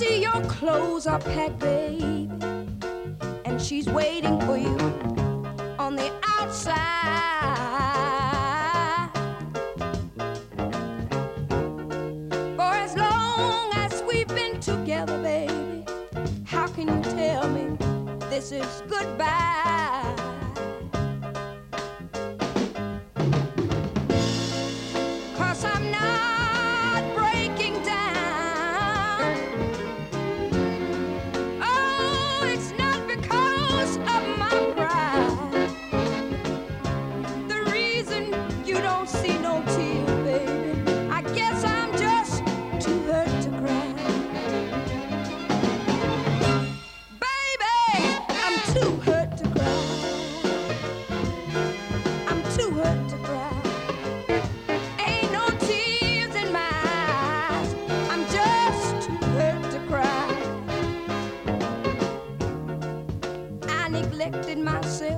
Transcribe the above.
see your clothes are packed, baby, and she's waiting for you on the outside. For as long as we've been together, baby, how can you tell me this is goodbye? 'Cause I'm not breaking down. Oh, it's not because of my pride. The reason you don't see no tears, baby, I guess I'm just too hurt to cry. Baby, I'm too hurt to cry. I'm too hurt to cry. Ain't no tears in my eyes. I'm just too hurt to cry. I neglected myself